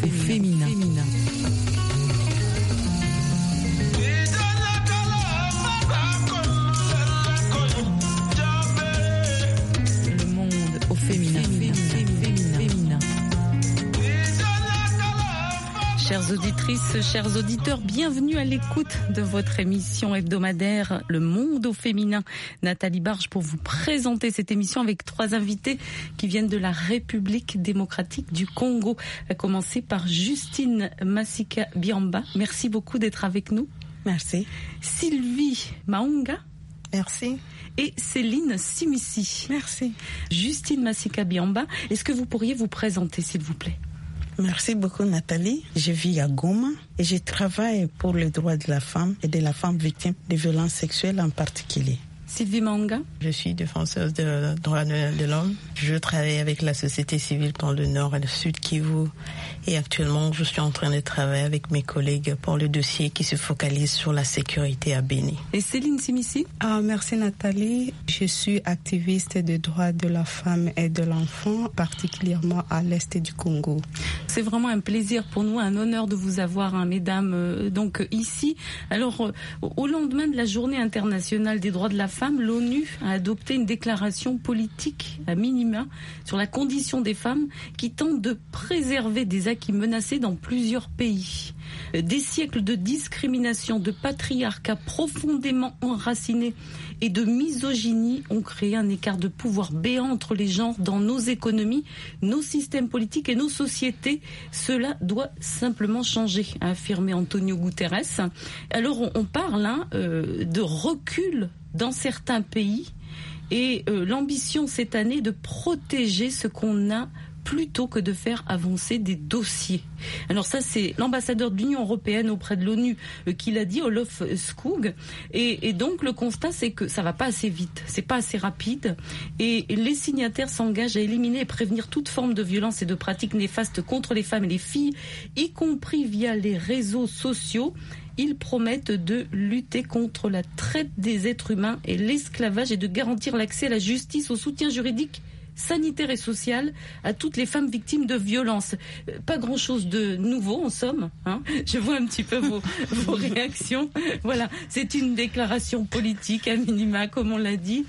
féminin. Le monde au féminin. Chères auditrices, chers auditeurs, bienvenue à l'écoute de votre émission hebdomadaire Le Monde au féminin. Nathalie Barge pour vous présenter cette émission avec 3 invités qui viennent de la République démocratique du Congo. À commencer par Justine Masika Biamba. Merci beaucoup d'être avec nous. Merci. Sylvie Maunga. Merci. Et Céline Simissi. Merci. Justine Masika Biamba, est-ce que vous pourriez vous présenter s'il vous plaît ? Merci beaucoup Nathalie. Je vis à Goma et je travaille pour les droits de la femme et de la femme victime de violences sexuelles en particulier. Sylvie Maunga. Je suis défenseuse des droits de l'homme. Je travaille avec la société civile dans le Nord et le Sud Kivu. Et actuellement, je suis en train de travailler avec mes collègues pour le dossier qui se focalise sur la sécurité à Béni. Et Céline Simissi. Merci Nathalie. Je suis activiste des droits de la femme et de l'enfant, particulièrement à l'Est du Congo. C'est vraiment un plaisir pour nous, un honneur de vous avoir, mesdames, donc ici. Alors, au lendemain de la Journée internationale des droits de la femme, l'ONU a adopté une déclaration politique à minima sur la condition des femmes qui tente de préserver des acquis menacés dans plusieurs pays. Des siècles de discrimination, de patriarcat profondément enraciné et de misogynie ont créé un écart de pouvoir béant entre les genres dans nos économies, nos systèmes politiques et nos sociétés. Cela doit simplement changer, a affirmé Antonio Guterres. Alors on parle de recul dans certains pays et l'ambition cette année de protéger ce qu'on a plutôt que de faire avancer des dossiers. Alors ça, c'est l'ambassadeur de l'Union européenne auprès de l'ONU qui l'a dit, Olof Skog. Et donc le constat, c'est que ça va pas assez vite, c'est pas assez rapide. Et les signataires s'engagent à éliminer et prévenir toute forme de violence et de pratiques néfastes contre les femmes et les filles, y compris via les réseaux sociaux. Ils promettent de lutter contre la traite des êtres humains et l'esclavage et de garantir l'accès à la justice, au soutien juridique, sanitaire et social à toutes les femmes victimes de violences. Pas grand-chose de nouveau en somme. Je vois un petit peu vos réactions. Voilà, c'est une déclaration politique à minima, comme on l'a dit.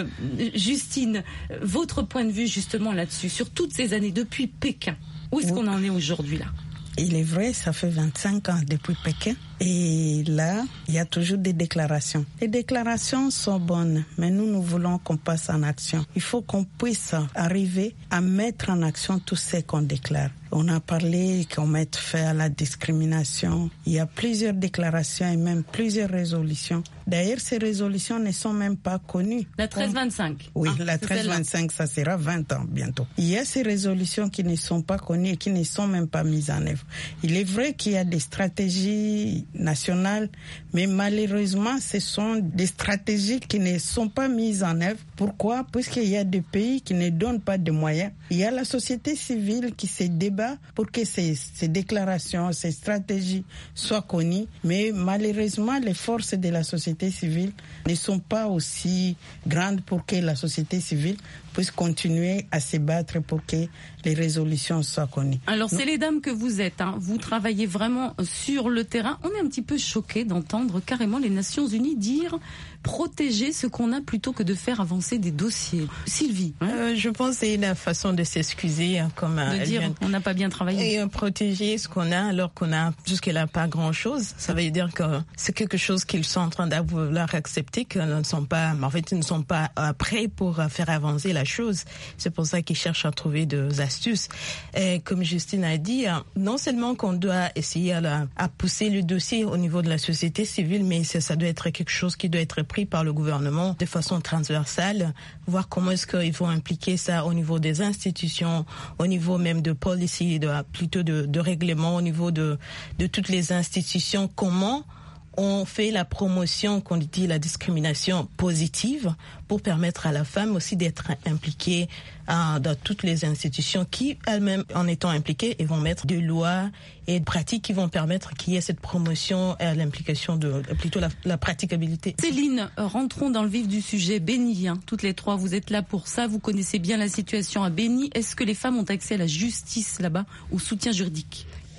Justine, votre point de vue justement là-dessus, sur toutes ces années depuis Pékin, où est-ce qu'on en est aujourd'hui là ? Il est vrai, ça fait 25 ans depuis Pékin. Et là, il y a toujours des déclarations. Les déclarations sont bonnes, mais nous voulons qu'on passe en action. Il faut qu'on puisse arriver à mettre en action tout ce qu'on déclare. On a parlé qu'on mette fin à la discrimination. Il y a plusieurs déclarations et même plusieurs résolutions. D'ailleurs, ces résolutions ne sont même pas connues. La 1325. Oui, la 1325, ça sera 20 ans bientôt. Il y a ces résolutions qui ne sont pas connues et qui ne sont même pas mises en œuvre. Il est vrai qu'il y a des stratégies nationales, mais malheureusement, ce sont des stratégies qui ne sont pas mises en œuvre. Pourquoi ? Puisqu'il y a des pays qui ne donnent pas de moyens. Il y a la société civile qui se débat pour que ces déclarations, ces stratégies soient connues, mais malheureusement, les forces de la société civile ne sont pas aussi grandes pour que la société civile puisse continuer à se battre pour que les résolutions soient connues. Alors, c'est les dames que vous êtes, vous travaillez vraiment sur le terrain. On est un petit peu choqués d'entendre carrément les Nations Unies dire protéger ce qu'on a plutôt que de faire avancer des dossiers. Sylvie, je pense que c'est la façon de s'excuser, comme de dire on n'a pas bien travaillé. Et protéger ce qu'on a alors qu'on a jusque-là pas grand-chose. Ça veut dire que c'est quelque chose qu'ils sont en train d'avoir accepté, qu'ils ne sont pas, en fait, ils ne sont pas prêts pour faire avancer la chose. C'est pour ça qu'ils cherchent à trouver des astuces. Et comme Justine a dit, non seulement qu'on doit essayer à pousser le dossier au niveau de la société civile, mais ça doit être quelque chose qui doit être pris par le gouvernement de façon transversale, voir comment est-ce qu'ils vont impliquer ça au niveau des institutions, au niveau même de policy, plutôt de règlement, au niveau de toutes les institutions, comment on fait la promotion, qu'on dit la discrimination positive, pour permettre à la femme aussi d'être impliquée dans toutes les institutions qui, elles-mêmes, en étant impliquées, et vont mettre des lois et des pratiques qui vont permettre qu'il y ait cette promotion et l'implication de plutôt la praticabilité. Céline, rentrons dans le vif du sujet. Béni, toutes les trois, vous êtes là pour ça, vous connaissez bien la situation à Béni. Est-ce que les femmes ont accès à la justice là-bas, au soutien juridique ?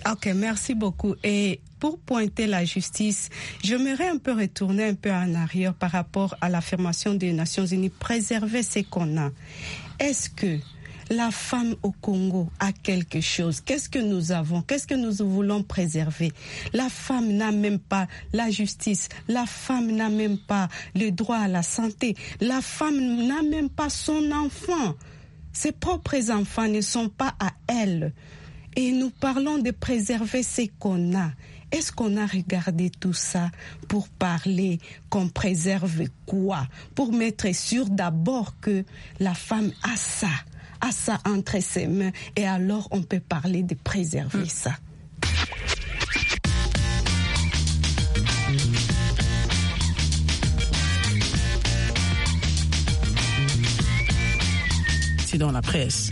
Ok, merci beaucoup. Et pour pointer la justice, j'aimerais un peu retourner un peu en arrière par rapport à l'affirmation des Nations Unies, préserver ce qu'on a. Est-ce que la femme au Congo a quelque chose? Qu'est-ce que nous avons? Qu'est-ce que nous voulons préserver? La femme n'a même pas la justice. La femme n'a même pas le droit à la santé. La femme n'a même pas son enfant. Ses propres enfants ne sont pas à elle. Et nous parlons de préserver ce qu'on a. Est-ce qu'on a regardé tout ça pour parler qu'on préserve quoi? Pour mettre sûr d'abord que la femme a ça entre ses mains, et alors on peut parler de préserver ça. C'est dans la presse.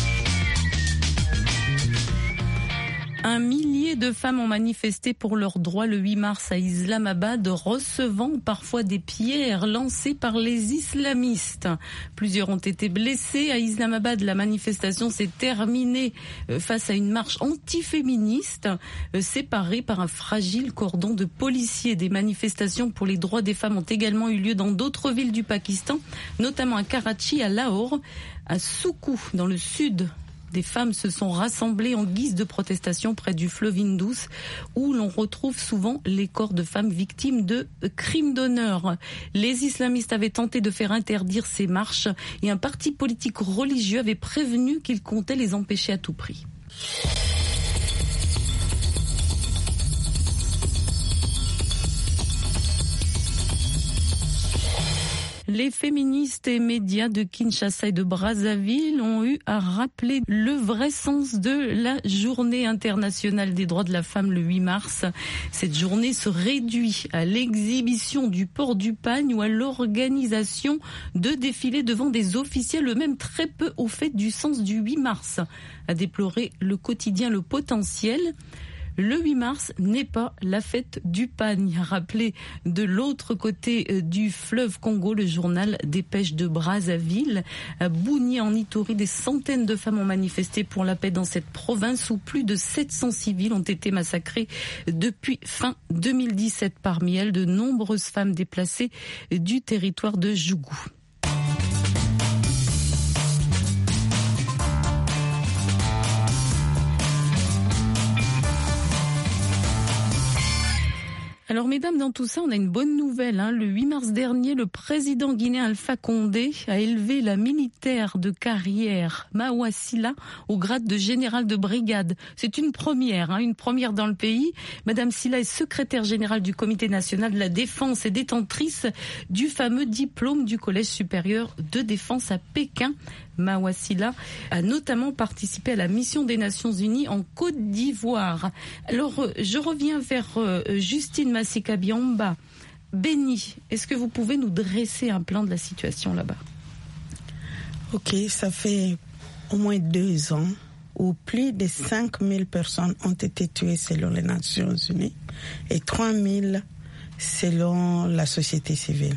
Un millier de femmes ont manifesté pour leurs droits le 8 mars à Islamabad, recevant parfois des pierres lancées par les islamistes. Plusieurs ont été blessés. À Islamabad, la manifestation s'est terminée face à une marche antiféministe séparée par un fragile cordon de policiers. Des manifestations pour les droits des femmes ont également eu lieu dans d'autres villes du Pakistan, notamment à Karachi, à Lahore, à Soukou, dans le sud. Des femmes se sont rassemblées en guise de protestation près du fleuve Indus, où l'on retrouve souvent les corps de femmes victimes de crimes d'honneur. Les islamistes avaient tenté de faire interdire ces marches et un parti politique religieux avait prévenu qu'il comptait les empêcher à tout prix. Les féministes et médias de Kinshasa et de Brazzaville ont eu à rappeler le vrai sens de la journée internationale des droits de la femme le 8 mars. Cette journée se réduit à l'exhibition du port du pagne ou à l'organisation de défilés devant des officiels, eux-mêmes très peu au fait du sens du 8 mars, a déploré le quotidien Le Potentiel. Le 8 mars n'est pas la fête du pagne, rappelé de l'autre côté du fleuve Congo, le journal des pêches de Brazzaville. À Bouni, en Ituri, des centaines de femmes ont manifesté pour la paix dans cette province où plus de 700 civils ont été massacrés depuis fin 2017. Parmi elles, de nombreuses femmes déplacées du territoire de Djougou. Alors mesdames, dans tout ça, on a une bonne nouvelle. Le 8 mars dernier, le président guinéen Alpha Condé a élevé la militaire de carrière Mawa Silla au grade de général de brigade. C'est une première dans le pays. Madame Silla est secrétaire générale du Comité national de la défense et détentrice du fameux diplôme du Collège supérieur de défense à Pékin. Mawa Silla a notamment participé à la mission des Nations Unies en Côte d'Ivoire. Alors, je reviens vers Justine Masika-Biamba. Béni, est-ce que vous pouvez nous dresser un plan de la situation là-bas? Ok, ça fait au moins 2 ans où plus de 5000 personnes ont été tuées selon les Nations Unies et 3000 selon la société civile.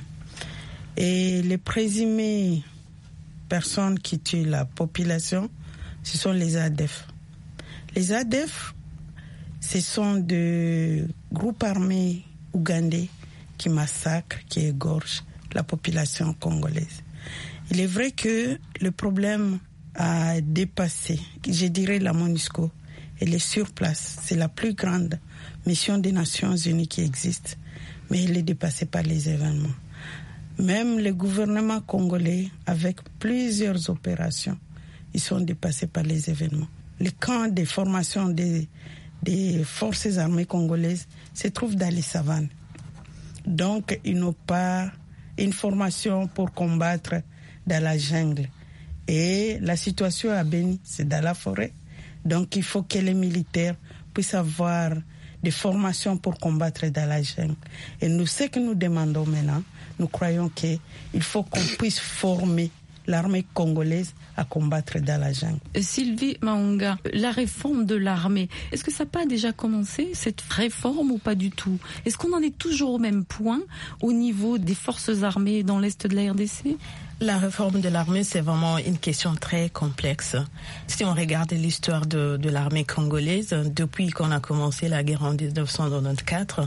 Et les présumés personnes qui tuent la population, ce sont les ADF. Les ADF, ce sont des groupes armés ougandais qui massacrent, qui égorgent la population congolaise. Il est vrai que le problème a dépassé, je dirais, la MONUSCO. Elle est sur place. C'est la plus grande mission des Nations Unies qui existe, mais elle est dépassée par les événements. Même le gouvernement congolais, avec plusieurs opérations, ils sont dépassés par les événements. Les camps de formation des forces armées congolaises se trouvent dans les savanes. Donc, ils n'ont pas une formation pour combattre dans la jungle. Et la situation à Béni, c'est dans la forêt. Donc, il faut que les militaires puissent avoir des formations pour combattre dans la jungle. Et nous, ce que nous demandons maintenant, nous croyons qu'il faut qu'on puisse former l'armée congolaise à combattre dans la jungle. Sylvie Maunga, la réforme de l'armée, est-ce que ça n'a pas déjà commencé, cette réforme, ou pas du tout? Est-ce qu'on en est toujours au même point au niveau des forces armées dans l'Est de la RDC? La réforme de l'armée, c'est vraiment une question très complexe. Si on regarde l'histoire de l'armée congolaise, depuis qu'on a commencé la guerre en 1994,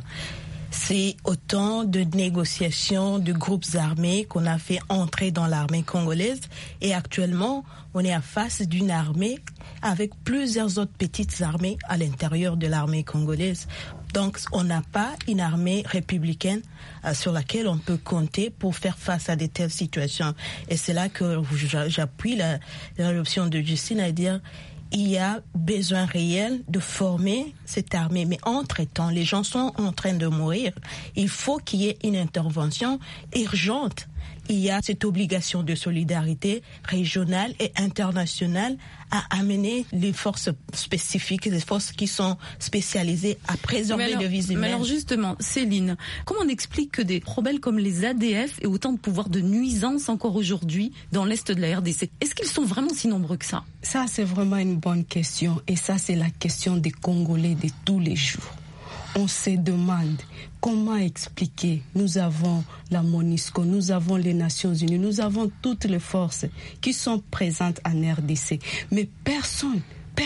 c'est autant de négociations de groupes armés qu'on a fait entrer dans l'armée congolaise. Et actuellement, on est en face d'une armée avec plusieurs autres petites armées à l'intérieur de l'armée congolaise. Donc, on n'a pas une armée républicaine sur laquelle on peut compter pour faire face à de telles situations. Et c'est là que j'appuie l'option de Justine à dire il y a besoin réel de former cette armée. Mais entre-temps, les gens sont en train de mourir. Il faut qu'il y ait une intervention urgente. Il y a cette obligation de solidarité régionale et internationale à amener les forces spécifiques, les forces qui sont spécialisées à préserver le vies humaines. Mais alors justement, Céline, comment on explique que des rebelles comme les ADF aient autant de pouvoir de nuisance encore aujourd'hui dans l'Est de la RDC? Est-ce qu'ils sont vraiment si nombreux que ça? Ça, c'est vraiment une bonne question. Et ça, c'est la question des Congolais de tous les jours. On se demande comment expliquer. Nous avons la MONUSCO, nous avons les Nations Unies, nous avons toutes les forces qui sont présentes en RDC. Mais personne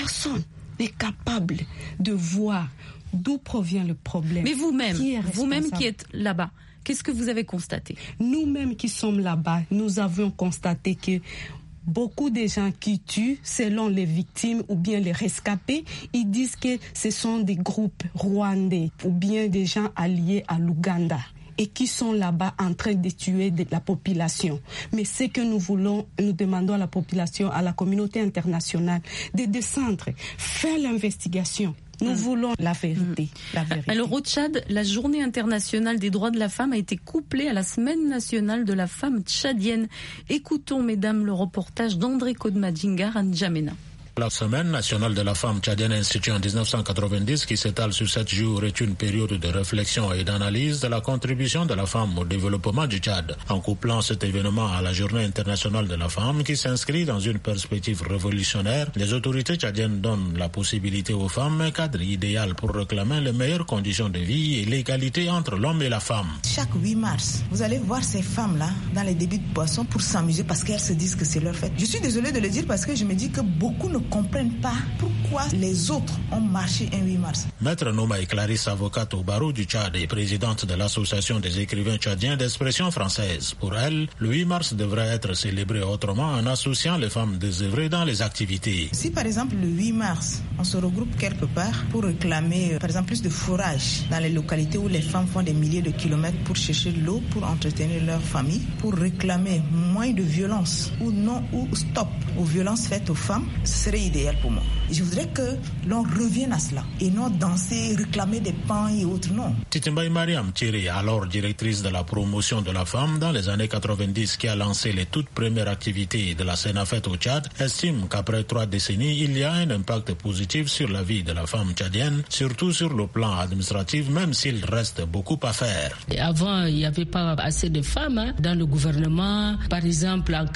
n'est capable de voir d'où provient le problème. Mais vous-même qui êtes là-bas, qu'est-ce que vous avez constaté? Nous-mêmes qui sommes là-bas, nous avons constaté que beaucoup de gens qui tuent, selon les victimes ou bien les rescapés, ils disent que ce sont des groupes rwandais ou bien des gens alliés à l'Ouganda et qui sont là-bas en train de tuer la population. Mais ce que nous voulons, nous demandons à la population, à la communauté internationale, de descendre, faire l'investigation. Nous voulons la vérité, la vérité. Alors au Tchad, la journée internationale des droits de la femme a été couplée à la semaine nationale de la femme tchadienne. Écoutons, mesdames, le reportage d'André Kodmadjingar à N'Djamena. La semaine nationale de la femme tchadienne instituée en 1990 qui s'étale sur 7 jours est une période de réflexion et d'analyse de la contribution de la femme au développement du Tchad. En couplant cet événement à la journée internationale de la femme qui s'inscrit dans une perspective révolutionnaire, les autorités tchadiennes donnent la possibilité aux femmes un cadre idéal pour réclamer les meilleures conditions de vie et l'égalité entre l'homme et la femme. Chaque 8 mars, vous allez voir ces femmes-là dans les débits de boissons pour s'amuser parce qu'elles se disent que c'est leur fête. Je suis désolée de le dire parce que je me dis que beaucoup ne comprennent pas pourquoi les autres ont marché un 8 mars. Maître Nouma Clarisse, avocate au barreau du Tchad et présidente de l'association des écrivains tchadiens d'expression française. Pour elle, le 8 mars devrait être célébré autrement en associant les femmes désœuvrées dans les activités. Si par exemple le 8 mars, on se regroupe quelque part pour réclamer par exemple plus de fourrage dans les localités où les femmes font des milliers de kilomètres pour chercher de l'eau, pour entretenir leur famille, pour réclamer moins de violence ou non ou stop aux violences faites aux femmes, ce serait idéal pour moi. Je voudrais que l'on revienne à cela et non danser, réclamer des pains et autres, non. Titimbaï Mariam Thierry, alors directrice de la promotion de la femme dans les années 90 qui a lancé les toutes premières activités de la Sénafette au Tchad, estime qu'après 3 décennies, il y a un impact positif sur la vie de la femme tchadienne, surtout sur le plan administratif, même s'il reste beaucoup à faire. Et avant, il n'y avait pas assez de femmes dans le gouvernement. Par exemple, en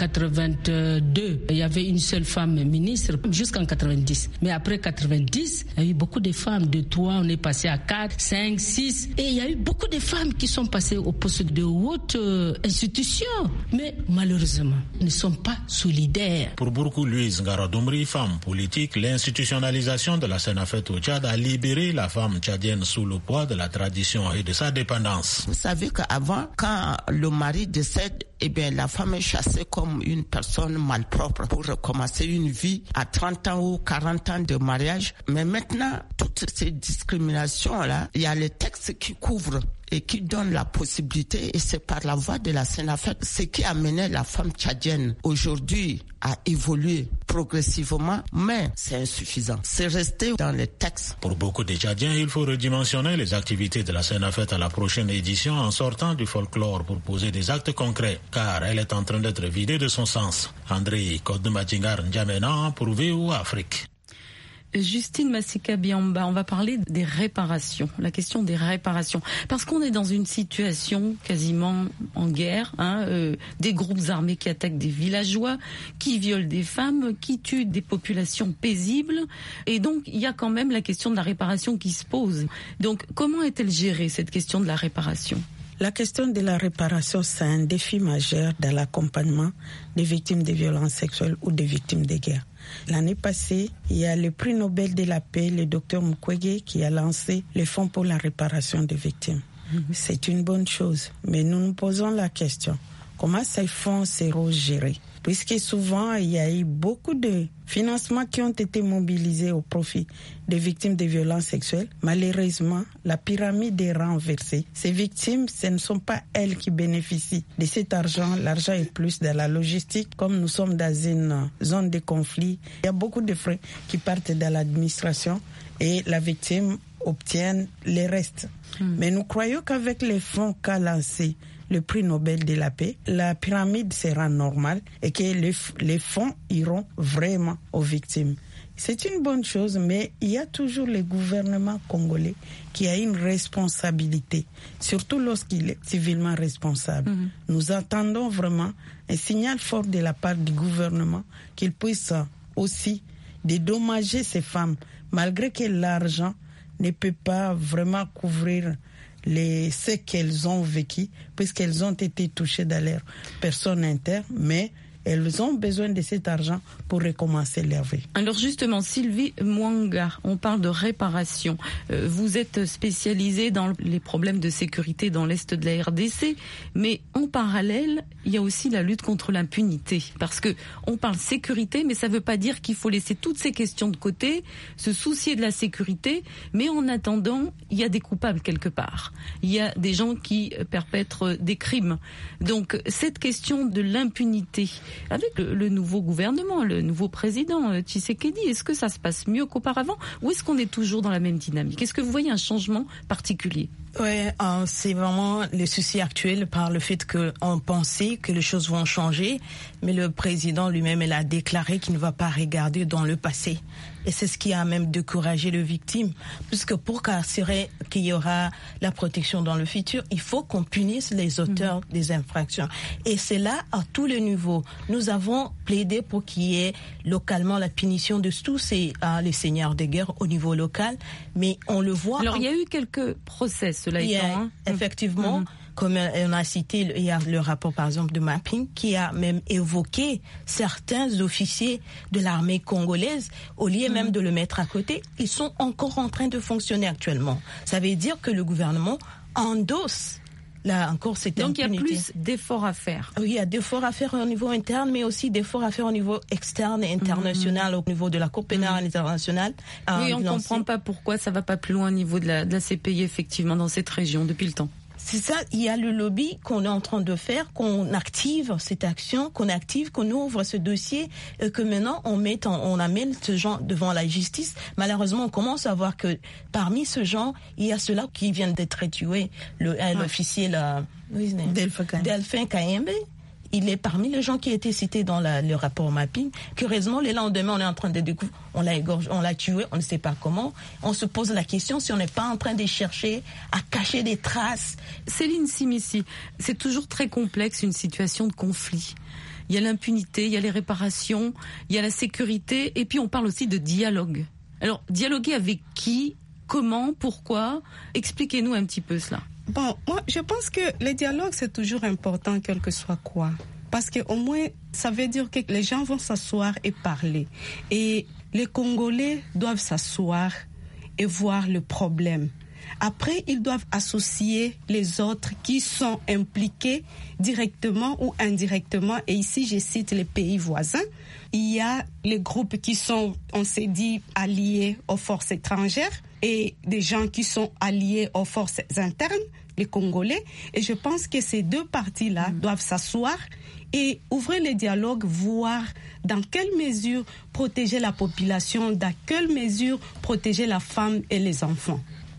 82, il y avait une seule femme ministre jusqu'en 90. Mais après 90, il y a eu beaucoup de femmes. De 3, on est passé à 4, 5, 6. Et il y a eu beaucoup de femmes qui sont passées au poste de haute institution. Mais malheureusement, ne sont pas solidaires. Pour beaucoup, Louise Ngaradoumri, femme politique, l'institutionnalisation de la Sénafette au Tchad a libéré la femme tchadienne sous le poids de la tradition et de sa dépendance. Vous savez qu'avant, quand le mari décède, eh bien, la femme est chassée comme une personne malpropre pour recommencer une vie à 30 ans ou 40 ans de mariage. Mais maintenant, toutes ces discriminations-là, il y a les textes qui couvrent et qui donnent la possibilité, et c'est par la voie de la Sénafette, ce qui a amené la femme tchadienne aujourd'hui à évoluer progressivement, mais c'est insuffisant. C'est resté dans les textes. Pour beaucoup de Tchadiens, il faut redimensionner les activités de la Sénafette à la prochaine édition en sortant du folklore pour poser des actes concrets, car elle est en train d'être vidée de son sens. André Kodmadjingar N'Djamena pour VOA Afrique. Justine Masika-Biamba, on va parler des réparations, la question des réparations. Parce qu'on est dans une situation quasiment en guerre, des groupes armés qui attaquent des villageois, qui violent des femmes, qui tuent des populations paisibles. Et donc, il y a quand même la question de la réparation qui se pose. Donc, comment est-elle gérée, cette question de la réparation ? La question de la réparation, c'est un défi majeur dans l'accompagnement des victimes de violences sexuelles ou des victimes de guerre. L'année passée, il y a le prix Nobel de la paix, le docteur Mukwege, qui a lancé le Fonds pour la réparation des victimes. C'est une bonne chose, mais nous nous posons la question, comment ces fonds seront gérés? Puisque souvent, il y a eu beaucoup de financements qui ont été mobilisés au profit des victimes de violences sexuelles. Malheureusement, la pyramide est renversée. Ces victimes, ce ne sont pas elles qui bénéficient de cet argent. L'argent est plus dans la logistique. Comme nous sommes dans une zone de conflit, il y a beaucoup de frais qui partent dans l'administration et la victime obtient les restes. Mais nous croyons qu'avec les fonds qu'a lancés le prix Nobel de la paix, la pyramide sera normale et que les fonds iront vraiment aux victimes. C'est une bonne chose, mais il y a toujours le gouvernement congolais qui a une responsabilité, surtout lorsqu'il est civilement responsable. Nous attendons vraiment un signal fort de la part du gouvernement qu'il puisse aussi dédommager ces femmes, malgré que l'argent ne peut pas vraiment couvrir ce qu'elles ont vécu, puisqu'elles ont été touchées dans leur personne interne, mais elles ont besoin de cet argent pour recommencer leur vie. Alors justement, Sylvie Mwanga, on parle de réparation. Vous êtes spécialisée dans les problèmes de sécurité dans l'Est de la RDC, mais en parallèle, il y a aussi la lutte contre l'impunité. Parce que on parle sécurité, mais ça ne veut pas dire qu'il faut laisser toutes ces questions de côté, se soucier de la sécurité, mais en attendant, il y a des coupables quelque part. Il y a des gens qui perpètrent des crimes. Donc cette question de l'impunité, avec le nouveau gouvernement, le nouveau président Tshisekedi, est-ce que ça se passe mieux qu'auparavant ou est-ce qu'on est toujours dans la même dynamique? Est-ce que vous voyez un changement particulier? Oui, c'est vraiment le souci actuel par le fait qu'on pensait que les choses vont changer, mais le président lui-même, il a déclaré qu'il ne va pas regarder dans le passé. Et c'est ce qui a même découragé les victimes. Puisque pour assurer qu'il y aura la protection dans le futur, il faut qu'on punisse les auteurs des infractions. Et c'est là, à tous les niveaux. Nous avons plaidé pour qu'il y ait localement la punition de tous les seigneurs de guerre au niveau local. Mais on le voit... Alors, il y a eu quelques procès, cela étant. Effectivement... Comme on a cité, il y a le rapport par exemple de Mapping qui a même évoqué certains officiers de l'armée congolaise, au lieu même de le mettre à côté, ils sont encore en train de fonctionner actuellement. Ça veut dire que le gouvernement endosse là encore cette impunité. Donc il y a plus d'efforts à faire. Oui, il y a d'efforts à faire au niveau interne, mais aussi d'efforts à faire au niveau externe et international, au niveau de la Cour pénale internationale. Oui, on ne comprend pas pourquoi ça ne va pas plus loin au niveau de la CPI, effectivement, dans cette région, depuis le temps. C'est ça, il y a le lobby qu'on est en train de faire, qu'on active cette action, qu'on ouvre ce dossier, et que maintenant on amène ce genre devant la justice. Malheureusement, on commence à voir que parmi ce genre, il y a ceux-là qui viennent d'être tués. L'officier Delphin Kayembe. Il est parmi les gens qui étaient cités dans le rapport Mapping. Curieusement, le lendemain, on est en train de découvrir, on l'a égorgé, on l'a tué, on ne sait pas comment. On se pose la question si on n'est pas en train de chercher à cacher des traces. Céline Simissi, c'est toujours très complexe une situation de conflit. Il y a l'impunité, il y a les réparations, il y a la sécurité, et puis on parle aussi de dialogue. Alors, dialoguer avec qui, comment, pourquoi? Expliquez-nous un petit peu cela. Bon, moi, je pense que le dialogue, c'est toujours important, quel que soit quoi. Parce qu'au moins, ça veut dire que les gens vont s'asseoir et parler. Et les Congolais doivent s'asseoir et voir le problème. Après, ils doivent associer les autres qui sont impliqués directement ou indirectement. Et ici, je cite les pays voisins. Il y a les groupes qui sont, on s'est dit, alliés aux forces étrangères et des gens qui sont alliés aux forces internes, les Congolais. Et je pense que ces deux parties-là doivent s'asseoir et ouvrir le dialogue, voir dans quelle mesure protéger la population, dans quelle mesure protéger la femme et les enfants.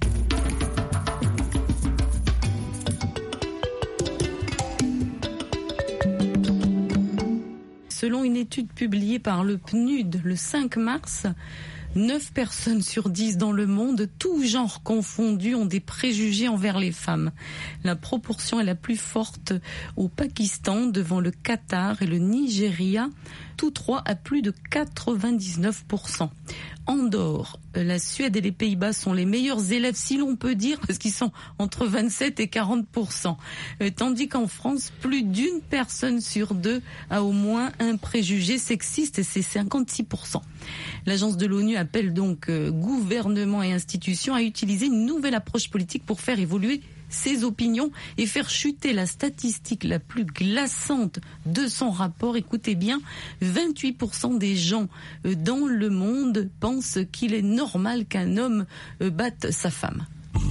Selon une étude publiée par le PNUD le 5 mars, 9 personnes sur 10 dans le monde, tous genres confondus, ont des préjugés envers les femmes. La proportion est la plus forte au Pakistan, devant le Qatar et le Nigeria. tous trois à plus de 99%. Andorre, la Suède et les Pays-Bas sont les meilleurs élèves, si l'on peut dire, parce qu'ils sont entre 27 et 40%. Tandis qu'en France, plus d'une personne sur deux a au moins un préjugé sexiste, et c'est 56%. L'agence de l'ONU appelle donc gouvernement et institutions à utiliser une nouvelle approche politique pour faire évoluer ses opinions et faire chuter la statistique la plus glaçante de son rapport. Écoutez bien, 28% des gens dans le monde pensent qu'il est normal qu'un homme batte sa femme.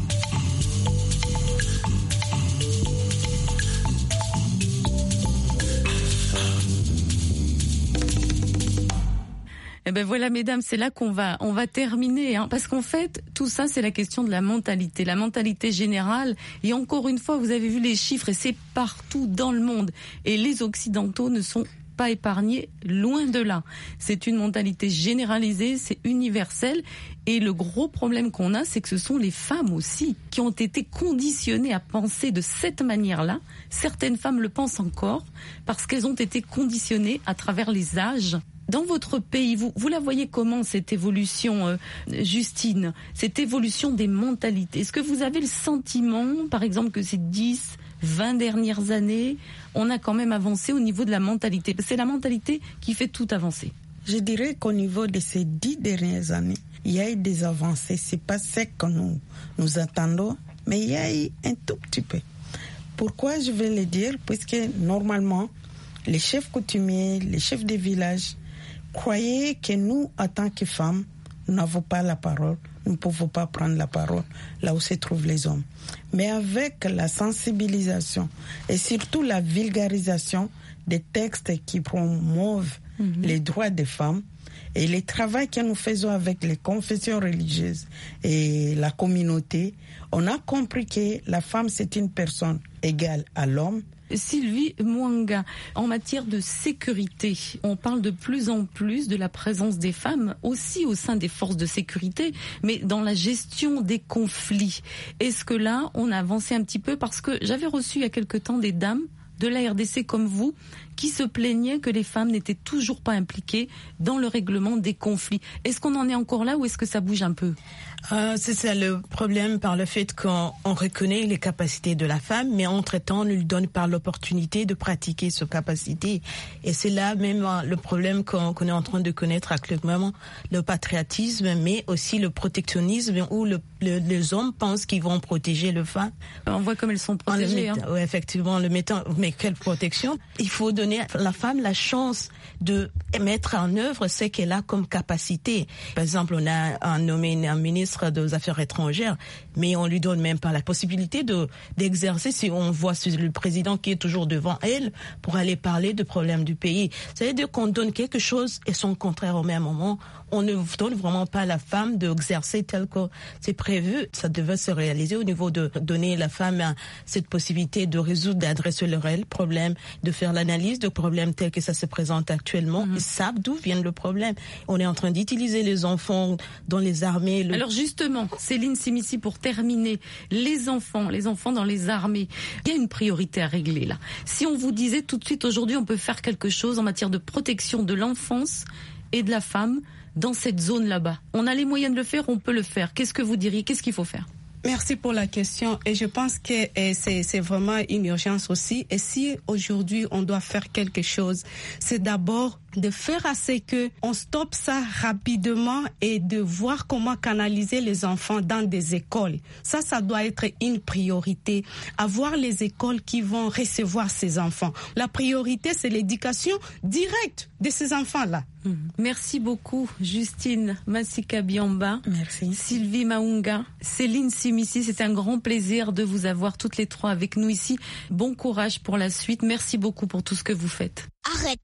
Eh ben voilà, mesdames, c'est là qu'on va terminer, hein, parce qu'en fait, tout ça, c'est la question de la mentalité générale. Et encore une fois, vous avez vu les chiffres, et c'est partout dans le monde. Et les Occidentaux ne sont pas épargnés, loin de là. C'est une mentalité généralisée, c'est universel. Et le gros problème qu'on a, c'est que ce sont les femmes aussi qui ont été conditionnées à penser de cette manière-là. Certaines femmes le pensent encore parce qu'elles ont été conditionnées à travers les âges. Dans votre pays, vous la voyez comment, cette évolution, Justine, cette évolution des mentalités? Est-ce que vous avez le sentiment, par exemple, que ces 10, 20 dernières années, on a quand même avancé au niveau de la mentalité? C'est la mentalité qui fait tout avancer. Je dirais qu'au niveau de ces 10 dernières années, il y a eu des avancées. C'est pas ce que nous attendons, mais il y a eu un tout petit peu. Pourquoi je vais le dire? Puisque normalement, les chefs coutumiers, les chefs des villages, croyez que nous, en tant que femmes, nous n'avons pas la parole, nous ne pouvons pas prendre la parole là où se trouvent les hommes. Mais avec la sensibilisation et surtout la vulgarisation des textes qui promouvent les droits des femmes et le travail que nous faisons avec les confessions religieuses et la communauté, on a compris que la femme, c'est une personne égale à l'homme. Sylvie Mwanga, en matière de sécurité, on parle de plus en plus de la présence des femmes aussi au sein des forces de sécurité, mais dans la gestion des conflits. Est-ce que là, on a avancé un petit peu? Parce que j'avais reçu il y a quelque temps des dames de la RDC comme vous qui se plaignaient que les femmes n'étaient toujours pas impliquées dans le règlement des conflits. Est-ce qu'on en est encore là ou est-ce que ça bouge un peu? C'est ça le problème, par le fait qu'on reconnaît les capacités de la femme, mais entre-temps, on ne lui donne pas l'opportunité de pratiquer ses capacités. Et c'est là même le problème qu'on est en train de connaître actuellement, le patriotisme, mais aussi le protectionnisme, où les hommes pensent qu'ils vont protéger les femmes. On voit comme elles sont protégées. Oui, effectivement, mais quelle protection? Il faut donner à la femme la chance de mettre en œuvre ce qu'elle a comme capacité. Par exemple, on a nommé un ministre des Affaires étrangères, mais on lui donne même pas la possibilité d'exercer. Si on voit le président qui est toujours devant elle pour aller parler de problèmes du pays, ça veut dire qu'on donne quelque chose et son contraire au même moment. On ne donne vraiment pas à la femme d'exercer tel que c'est prévu. Ça devait se réaliser au niveau de donner à la femme cette possibilité de résoudre, d'adresser le réel problème, de faire l'analyse de problèmes tels que ça se présente actuellement. Ils savent d'où vient le problème. On est en train d'utiliser les enfants dans les armées. Alors justement, Céline Simissi, pour terminer, les enfants dans les armées, il y a une priorité à régler là. Si on vous disait tout de suite aujourd'hui, on peut faire quelque chose en matière de protection de l'enfance et de la femme dans cette zone là-bas. On a les moyens de le faire, on peut le faire. Qu'est-ce que vous diriez? Qu'est-ce qu'il faut faire? Merci pour la question et je pense que c'est vraiment une urgence aussi. Et si aujourd'hui on doit faire quelque chose, c'est d'abord de faire à ce que on stoppe ça rapidement et de voir comment canaliser les enfants dans des écoles. Ça doit être une priorité. Avoir les écoles qui vont recevoir ces enfants. La priorité, c'est l'éducation directe de ces enfants-là. Merci beaucoup, Justine Masika-Biamba. Merci. Sylvie Maunga, Céline Simissi, c'est un grand plaisir de vous avoir toutes les trois avec nous ici. Bon courage pour la suite. Merci beaucoup pour tout ce que vous faites. Arrête.